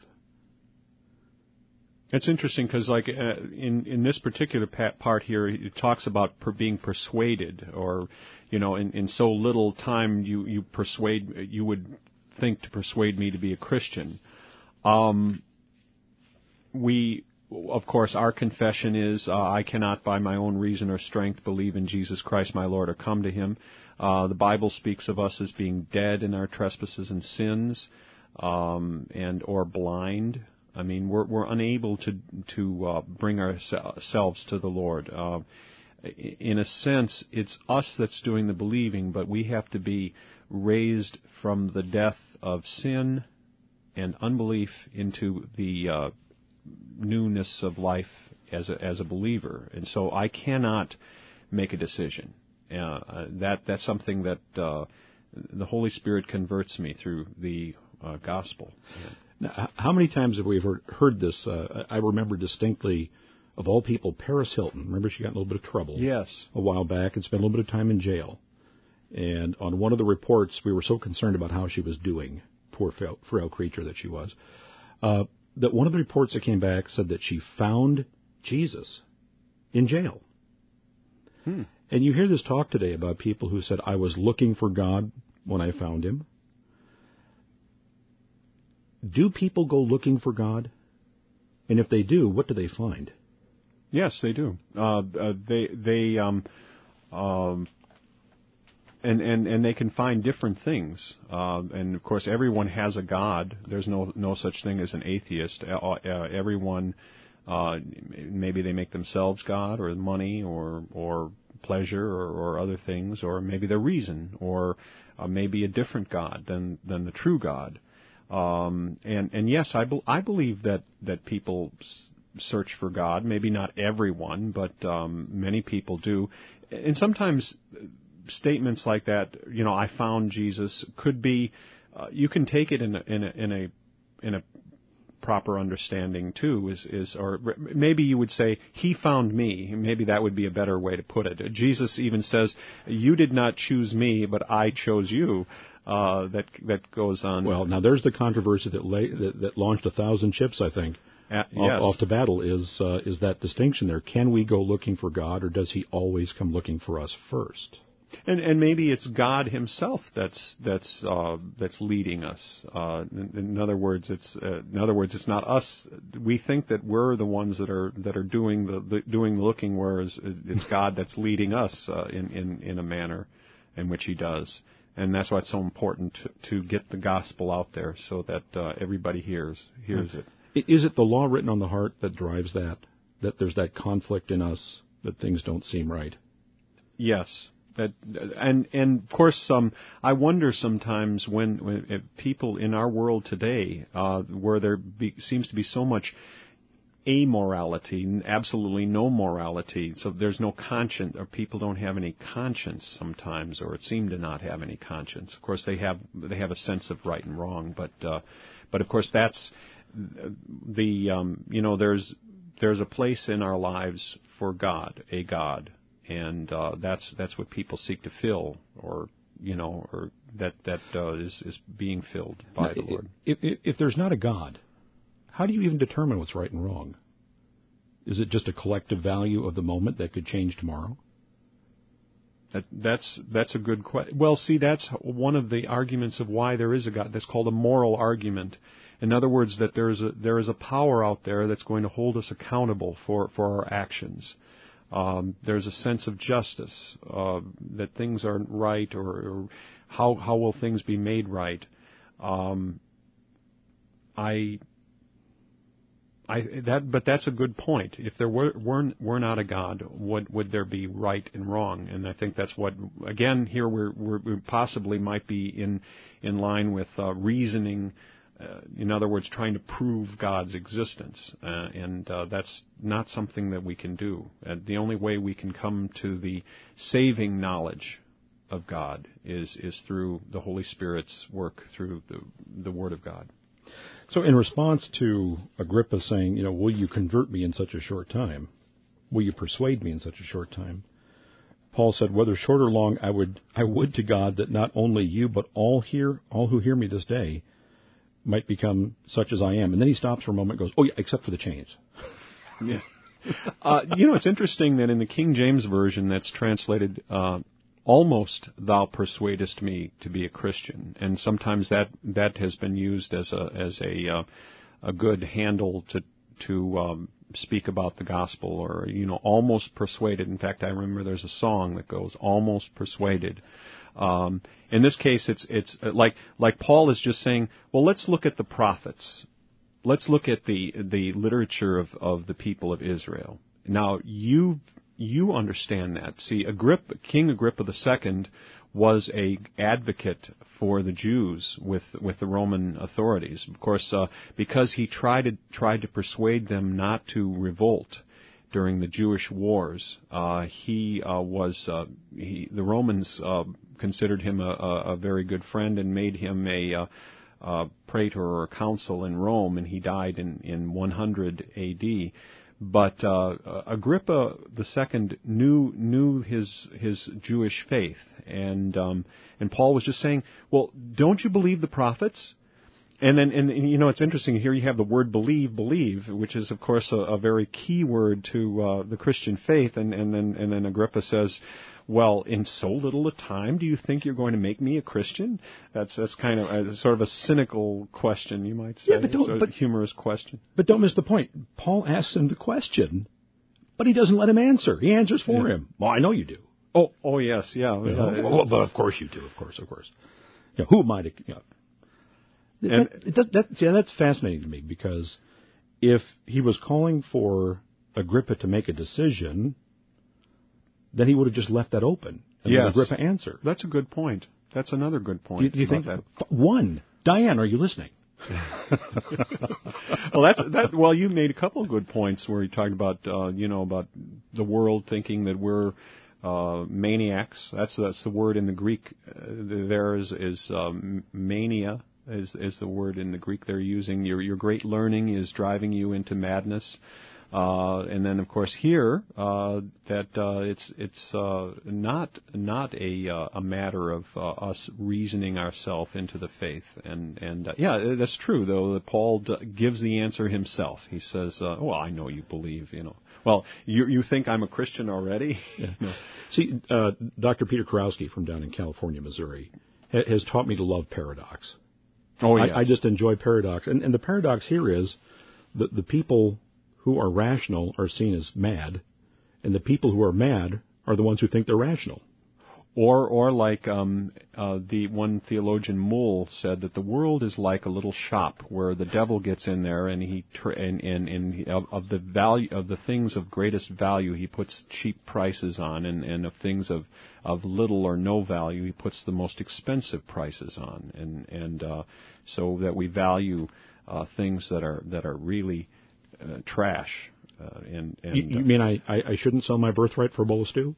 It's interesting because, like, uh, in in this particular part here, it talks about per being persuaded, or, you know, in, in so little time you you persuade you would think to persuade me to be a Christian. Um, we, of course, our confession is uh, I cannot by my own reason or strength believe in Jesus Christ my Lord or come to Him. Uh, the Bible speaks of us as being dead in our trespasses and sins, um, and or blind. I mean, we're we're unable to to uh, bring ourselves to the Lord. Uh, in a sense, it's us that's doing the believing, but we have to be raised from the death of sin and unbelief into the uh, newness of life as a, as a believer. And so I cannot make a decision. Uh, that that's something that uh, the Holy Spirit converts me through the uh, gospel. Now, how many times have we heard, heard this? Uh, I remember distinctly, of all people, Paris Hilton. Remember, she got in a little bit of trouble yes. a while back and spent a little bit of time in jail. And on one of the reports, we were so concerned about how she was doing, poor frail, frail creature that she was, uh, that one of the reports that came back said that she found Jesus in jail. Hmm. And you hear this talk today about people who said, I was looking for God when I found Him. Do people go looking for God? And if they do, what do they find? Yes, they do. Uh, uh, they they um, um, and and and they can find different things. Uh, and of course, everyone has a God. There's no no such thing as an atheist. Uh, uh, everyone, uh, maybe they make themselves God, or money, or or pleasure, or, or other things, or maybe their reason, or uh, maybe a different God than than the true God. Um, and, and yes, I, be, I believe that, that people s- search for God. Maybe not everyone, but um, many people do. And sometimes statements like that, you know, I found Jesus, could be, uh, you can take it in a, in a, in a, in a proper understanding too, is, is, or maybe you would say, He found me. Maybe that would be a better way to put it. Jesus even says, you did not choose me, but I chose you. Uh, that that goes on. Well, now there's the controversy that, lay, that, that launched a thousand ships, I think, uh, off, yes. off to battle. Is uh, is that distinction there? Can we go looking for God, or does He always come looking for us first? And and maybe it's God Himself that's that's uh, that's leading us. Uh, in, in other words, it's uh, in other words, it's not us. We think that we're the ones that are that are doing the, the doing the looking, whereas it's God that's leading us uh, in, in in a manner in which He does. And that's why it's so important to, to get the gospel out there so that uh, everybody hears hears it. Is it the law written on the heart that drives that? That there's that conflict in us, that things don't seem right? Yes. That and and of course, um, I wonder sometimes when, when if people in our world today, uh, where there be, seems to be so much amorality, absolutely no morality. So there's no conscience, or people don't have any conscience sometimes, or seem to not have any conscience. Of course, they have they have a sense of right and wrong, but uh, but of course that's the um, you know there's there's a place in our lives for God, a God, and uh, that's that's what people seek to fill, or you know, or that that uh, is is being filled by now, the Lord. If, if, if there's not a God, how do you even determine what's right and wrong? Is it just a collective value of the moment that could change tomorrow? That, that's that's a good question. Well, see, that's one of the arguments of why there is a God. That's called a moral argument. In other words, that there is a there is a power out there that's going to hold us accountable for, for our actions. Um, there's a sense of justice, uh, that things aren't right, or, or how how will things be made right. Um, I. I, that, but that's a good point. If there were, were were not a God, would would there be right and wrong? And I think that's what, again, here we're, we're we possibly might be in in line with uh, reasoning. Uh, in other words, trying to prove God's existence, uh, and uh, that's not something that we can do. Uh, the only way we can come to the saving knowledge of God is is through the Holy Spirit's work, through the the Word of God. So in response to Agrippa saying, you know, will you convert me in such a short time? Will you persuade me in such a short time? Paul said, whether short or long, I would I would to God that not only you, but all hear, all who hear me this day might become such as I am. And then he stops for a moment and goes, oh, yeah, except for the chains. Yeah. uh, you know, it's interesting that in the King James Version that's translated, uh, almost thou persuadest me to be a Christian, and sometimes that, that has been used as a as a uh, a good handle to to um, speak about the gospel, or you know, almost persuaded. In fact, I remember there's a song that goes almost persuaded. Um, in this case, it's it's like like Paul is just saying, well, let's look at the prophets, let's look at the the literature of, of the people of Israel. Now you. You understand that. See, Agrippa, King Agrippa the Second was a advocate for the Jews with with the Roman authorities. Of course, uh, because he tried to tried to persuade them not to revolt during the Jewish wars. Uh, he uh, was uh, he, the Romans uh, considered him a, a, a very good friend and made him a uh, uh, praetor or consul in Rome, and he died in in one hundred A D But uh, Agrippa the Second knew knew his his Jewish faith, and um, and Paul was just saying, well, don't you believe the prophets? And then, and, and you know, it's interesting. Here you have the word "believe," "believe," which is, of course, a, a very key word to uh, the Christian faith. And, and then, and then Agrippa says, "Well, in so little a time, do you think you're going to make me a Christian?" That's that's kind of a, sort of a cynical question, you might say. Yeah, but don't, so but, a humorous question. But don't miss the point. Paul asks him the question, but he doesn't let him answer. He answers for Yeah. him. Well, I know you do. Oh, oh yes, yeah. You uh, know, well, of course you do. Of course, of course. Yeah, who am I to? You know, And, that, that, that, yeah, that's fascinating to me, because if he was calling for Agrippa to make a decision, then he would have just left that open and yes. let Agrippa answer. That's a good point. That's another good point. Do you, do you think that? One, Diane, are you listening? well, that's that. Well, you made a couple of good points where you talked about, uh, you know, about the world thinking that we're uh, maniacs. That's that's the word in the Greek. Uh, there is is um, mania. Is, is the word in the Greek they're using. Your your great learning is driving you into madness. Uh, and then, of course, here uh, that uh, it's it's uh, not not a uh, a matter of uh, us reasoning ourselves into the faith. And and uh, yeah, that's true though. That Paul d- gives the answer himself. He says, uh, "Well, I know you believe. You know. Well, you you think I'm a Christian already?" Yeah. No. See, uh, Doctor Peter Kurowski from down in California, Missouri, ha- has taught me to love paradox. Oh, yes. I, I just enjoy paradox. And, and the paradox here is that the people who are rational are seen as mad, and the people who are mad are the ones who think they're rational. Or, or like um, uh, the one theologian Moule said that the world is like a little shop where the devil gets in there, and he tr- and and, and he, of, of the value of the things of greatest value, he puts cheap prices on, and, and of things of, of little or no value, he puts the most expensive prices on, and and uh, so that we value uh, things that are that are really uh, trash. Uh, and, and you, you mean I, I, I shouldn't sell my birthright for a bowl of stew?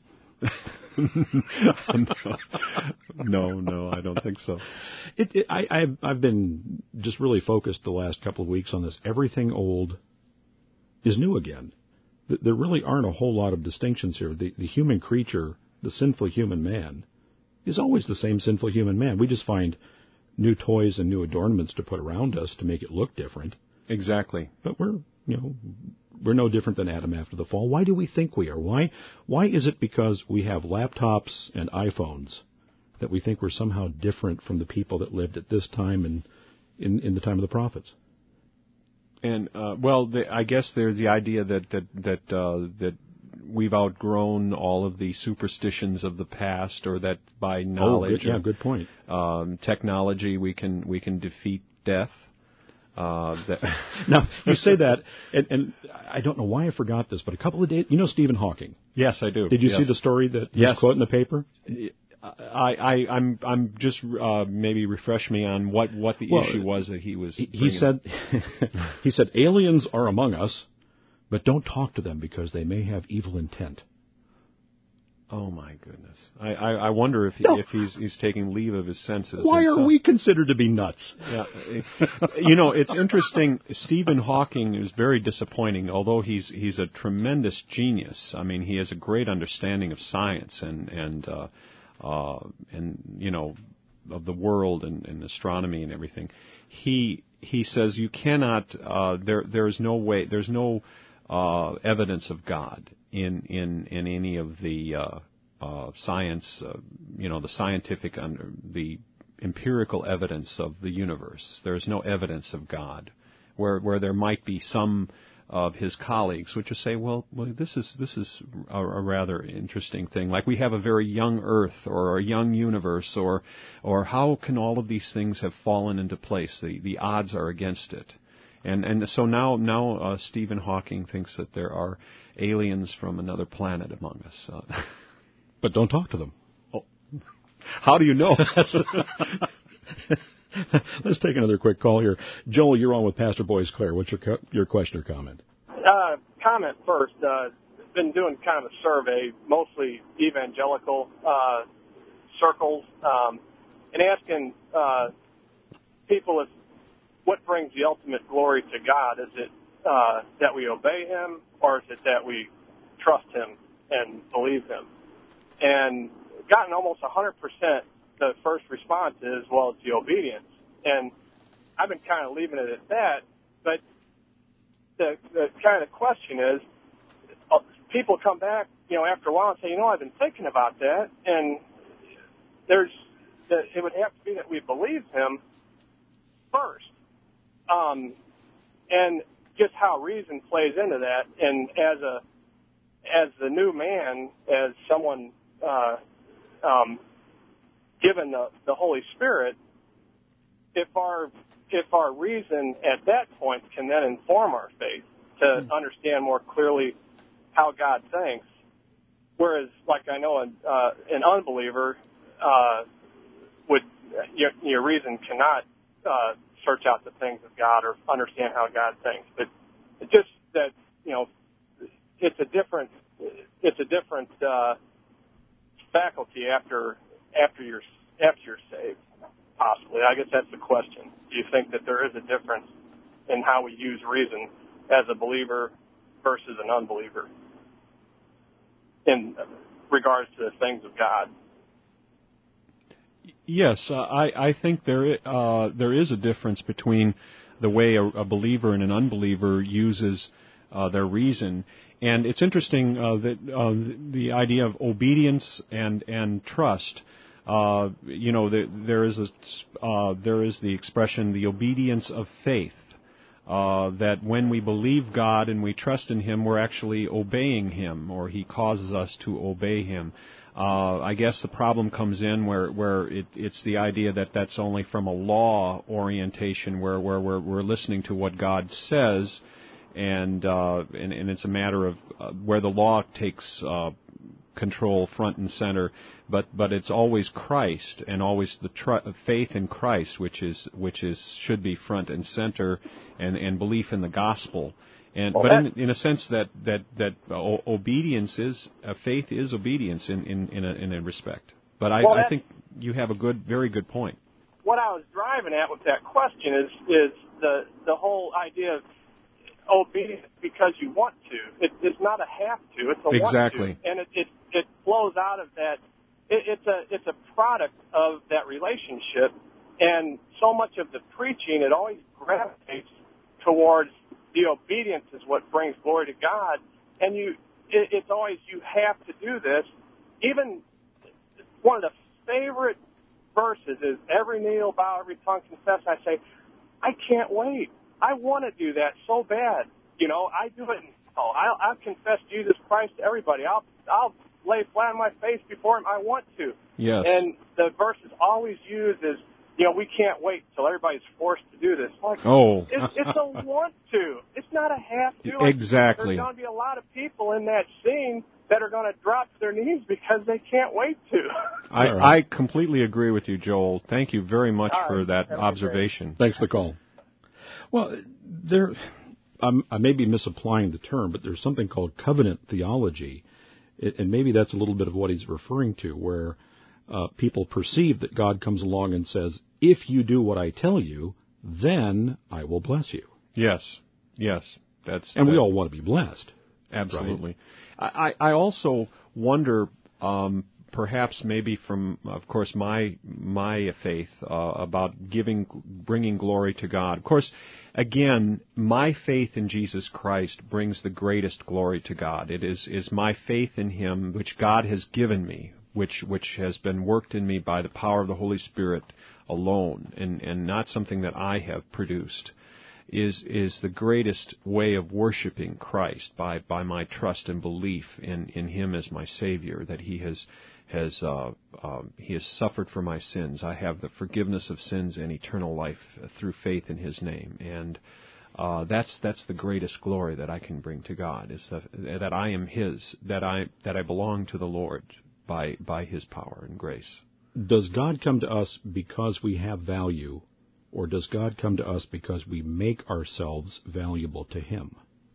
no, no, I don't think so. It, it, I, I've, I've been just really focused the last couple of weeks on this. Everything old is new again. th- there really aren't a whole lot of distinctions here. The, the human creature, the sinful human man, is always the same sinful human man. We just find new toys and new adornments to put around us to make it look different. Exactly. But we're, you know, we're no different than Adam after the fall. Why do we think we are? Why, why is it because we have laptops and iPhones that we think we're somehow different from the people that lived at this time and in, in the time of the prophets? And uh, well, the, I guess there's the idea that that that uh, that we've outgrown all of the superstitions of the past, or that by knowledge, oh, good, yeah, or, good point. Um, technology, we can we can defeat death. Uh, that now you say that, and, and I don't know why I forgot this, but a couple of days, you know, Stephen Hawking. Yes, I do. Did you yes. see the story that yes. was quoted in the paper? I, I, I'm, I'm just uh, maybe refresh me on what, what the well, issue was that he was. He, he said, he said, aliens are among us, but don't talk to them because they may have evil intent. Oh my goodness! I, I, I wonder if he, no. if he's he's taking leave of his senses. Why himself. are we considered to be nuts? Yeah, you know, it's interesting. Stephen Hawking is very disappointing. Although he's he's a tremendous genius. I mean, he has a great understanding of science and and uh, uh, and you know of the world and, and astronomy and everything. He he says you cannot. Uh, there there's no way. There's no uh, evidence of God in in in any of the uh, uh, science, uh, you know, the scientific under the empirical evidence of the universe. There's no evidence of God, where where there might be some of his colleagues which would say, well, well, this is this is a, a rather interesting thing. Like we have a very young Earth or a young universe, or or how can all of these things have fallen into place? The the odds are against it. And and so now now uh, Stephen Hawking thinks that there are aliens from another planet among us. Uh, but don't talk to them. Oh. How do you know? Let's take another quick call here. Joel, you're on with Pastor Boyce Claire. What's your co- your question or comment? Uh, comment first. Uh, been doing kind of a survey, mostly evangelical uh, circles, um, and asking uh, people if what brings the ultimate glory to God? Is it uh, that we obey Him, or is it that we trust Him and believe Him? And gotten almost one hundred percent. The first response is, well, it's the obedience. And I've been kind of leaving it at that, but the, the kind of question is, uh, people come back, you know, after a while and say, you know, I've been thinking about that, and there's, the, it would have to be that we believe Him first. Um, and just how reason plays into that, and as a, as the new man, as someone, uh, um, given the, the Holy Spirit, if our if our reason at that point can then inform our faith to mm. understand more clearly how God thinks, whereas, like I know an, uh, an unbeliever uh, would your, your reason cannot uh, search out the things of God or understand how God thinks, but it's just that you know it's a different it's a different uh, faculty after. After you're after you're saved, possibly. I guess that's the question. Do you think that there is a difference in how we use reason as a believer versus an unbeliever in regards to the things of God? Yes, uh, I I think there uh, there is a difference between the way a, a believer and an unbeliever uses uh, their reason. And it's interesting uh, that uh, the idea of obedience and and trust. Uh, you know, the, there is a uh, there is the expression, the obedience of faith. Uh, that when we believe God and we trust in Him, we're actually obeying Him, or He causes us to obey Him. Uh, I guess the problem comes in where where it, it's the idea that that's only from a law orientation, where where we're, we're listening to what God says. And, uh, and and it's a matter of uh, where the law takes uh, control front and center, but but it's always Christ and always the tr- faith in Christ, which is which is should be front and center, and, and belief in the gospel. And well, but in, in a sense that that that o- obedience is uh, faith is obedience in in in a, in a respect. But I, well, I think you have a good, very good point. What I was driving at with that question is is the the whole idea of obedience because you want to. It, it's not a have to. It's a exactly. want to. And it, it, it flows out of that. It, it's a it's a product of that relationship. And so much of the preaching, it always gravitates towards the obedience is what brings glory to God. And you, it, it's always you have to do this. Even one of the favorite verses is every knee will bow, every tongue confess. I say, I can't wait. I want to do that so bad. You know, I do it. Oh, I'll, I'll confess Jesus Christ to everybody. I'll I'll lay flat on my face before Him. I want to. Yes. And the verse is always used as, you know, we can't wait till everybody's forced to do this. Like, oh. it's, it's a want to. It's not a have to. Exactly. There's going to be a lot of people in that scene that are going to drop to their knees because they can't wait to. I, right. I completely agree with you, Joel. Thank you very much All for right. that observation. Thanks for the call. Well, there, I'm, I may be misapplying the term, but there's something called covenant theology, it, and maybe that's a little bit of what he's referring to, where uh, people perceive that God comes along and says, if you do what I tell you, then I will bless you. Yes, yes. that's And that, we all want to be blessed. Absolutely. Right? I, I also wonder, um, perhaps maybe from, of course, my my faith uh, about giving, bringing glory to God. Of course, again, my faith in Jesus Christ brings the greatest glory to God. It is is my faith in Him, which God has given me, which which has been worked in me by the power of the Holy Spirit alone, and, and not something that I have produced. Is is the greatest way of worshiping Christ by, by my trust and belief in, in Him as my Savior, that He has has uh, uh, He has suffered for my sins. I have the forgiveness of sins and eternal life through faith in His name, and uh, that's that's the greatest glory that I can bring to God, is that that I am His, that I that I belong to the Lord by by His power and grace. Does God come to us because we have value? Or does God come to us because we make ourselves valuable to Him?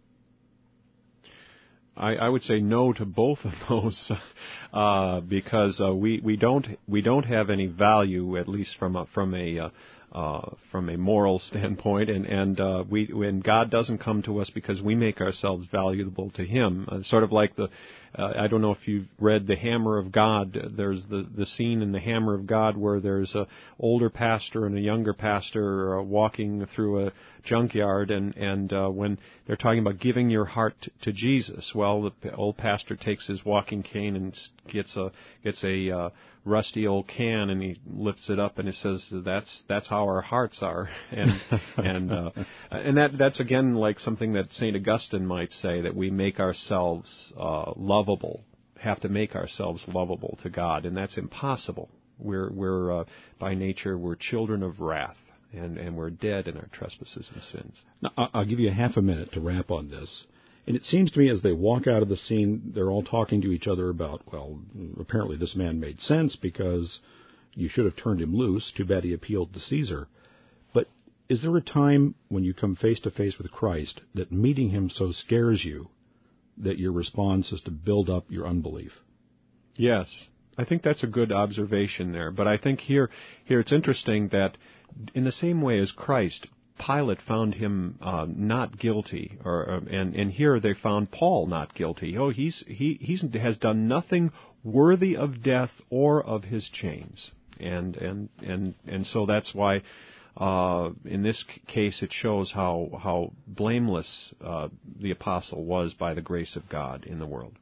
I, I would say no to both of those, uh, because uh, we we don't we don't have any value, at least from a, from a uh, uh, from a moral standpoint, and and uh, we when God doesn't come to us because we make ourselves valuable to Him. Uh, sort of like the uh, I don't know if you've read The Hammer of God. There's the the scene in The Hammer of God where there's a older pastor and a younger pastor uh, walking through a junkyard, and and uh, when they're talking about giving your heart t- to Jesus, well, the old pastor takes his walking cane and gets a gets a uh, rusty old can, and he lifts it up and he says, "That's that's how our hearts are," and and uh, and that that's again like something that Saint Augustine might say, that we make ourselves uh, lovable, have to make ourselves lovable to God, and that's impossible. We're we're uh, by nature we're children of wrath. And, and we're dead in our trespasses and sins. Now, I'll give you a half a minute to wrap on this. And it seems to me as they walk out of the scene, they're all talking to each other about, well, apparently this man made sense because you should have turned him loose. Too bad he appealed to Caesar. But is there a time when you come face to face with Christ that meeting Him so scares you that your response is to build up your unbelief? Yes. I think that's a good observation there. But I think here, here it's interesting that in the same way as Christ, Pilate found him uh, not guilty, or uh, and and here they found Paul not guilty. Oh, he's he he's, has done nothing worthy of death or of his chains, and and and and so that's why uh, in this case it shows how how blameless uh, the apostle was by the grace of God in the world.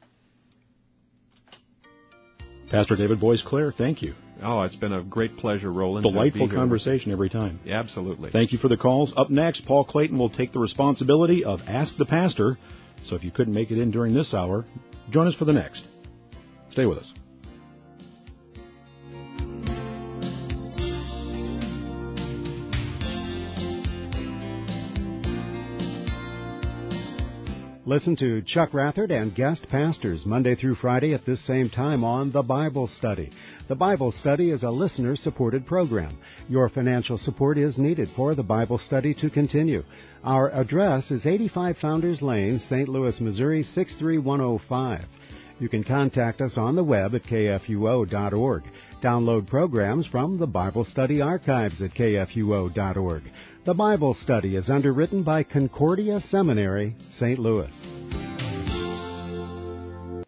Pastor David Boies Clare, thank you. Oh, it's been a great pleasure, Roland. Delightful conversation every time. Yeah, absolutely. Thank you for the calls. Up next, Paul Clayton will take the responsibility of Ask the Pastor. So if you couldn't make it in during this hour, join us for the next. Stay with us. Listen to Chuck Rathert and guest pastors Monday through Friday at this same time on The Bible Study. The Bible Study is a listener-supported program. Your financial support is needed for The Bible Study to continue. Our address is eighty-five Founders Lane, Saint Louis, Missouri, six three one oh five. You can contact us on the web at K F U O dot org. Download programs from the Bible Study archives at K F U O dot org. The Bible Study is underwritten by Concordia Seminary, Saint Louis.